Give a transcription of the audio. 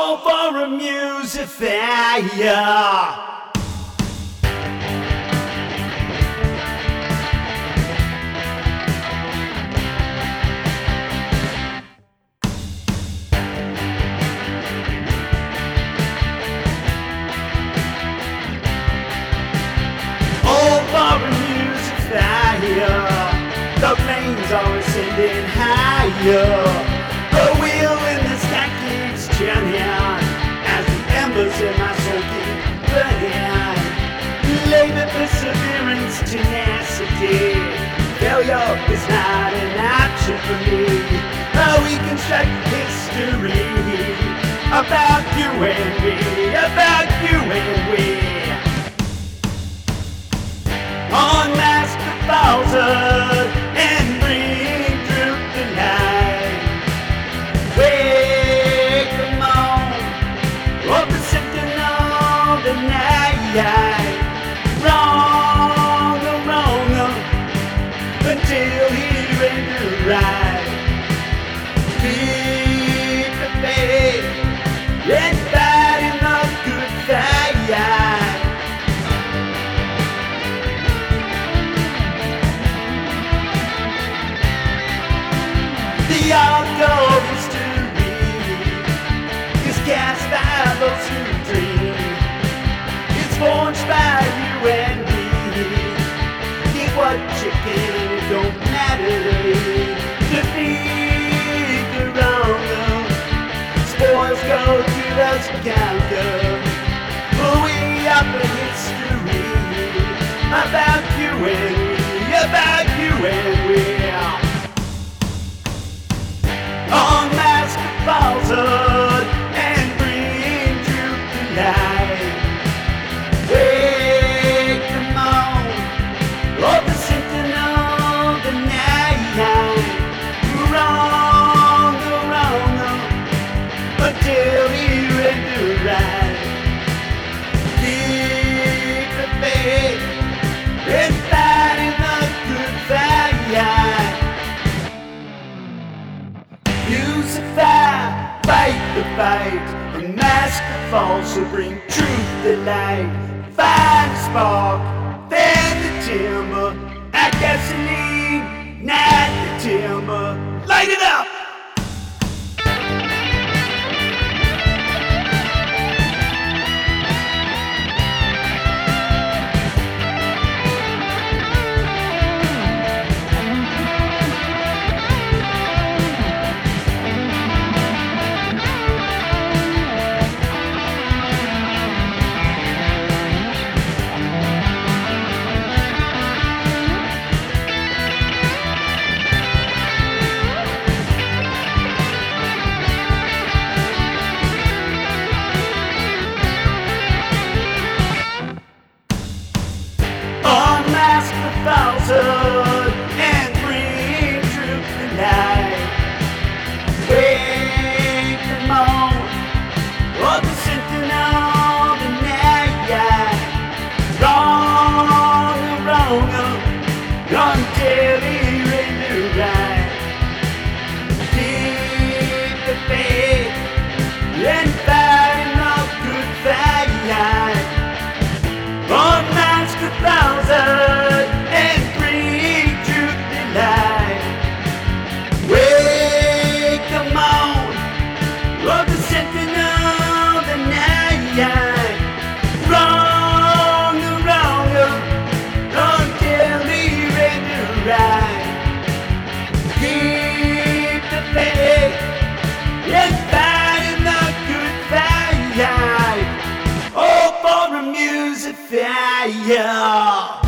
all for a music fire. The flames are ascending higher. The wheel in the sky keeps turning as the embers in my soul keep burning. Labor, perseverance, tenacity. Failure is not an option for me. We construct history about you and me, about you and we. Unmask the falsehood and bring truth to light. Wake them on, open sentinel the night. Wrong, until he renders right. Keep the faith and fight in the good fight. The arc of history is cast by those who dream. It's forged by you and me. Get what you can, it don't matter to me. Defeat the wrong, spoils go to those who conquer. We offer history about you and me, about you and we. Unmask the falsehood and bring truth to light. Wake them on, open sentinel the night. Wrong, until he renders right. Keep the faith and fight in the good fight. Crucify, fight the fight, unmask the false, will bring truth to light. Find a spark, fan the timber, add gasoline, ignite the timber, light it up! Falsehood and bring truth to light. Wake them on, open sentinel the night. Wrong, until he renders right. Keep the faith and fight in the good fight. Unmask the falsehood and bring truth to light. Wake them on, open sentinel the night. Wrong, until he renders right. Keep the faith and fight in the good fight. Oh, for a music fire.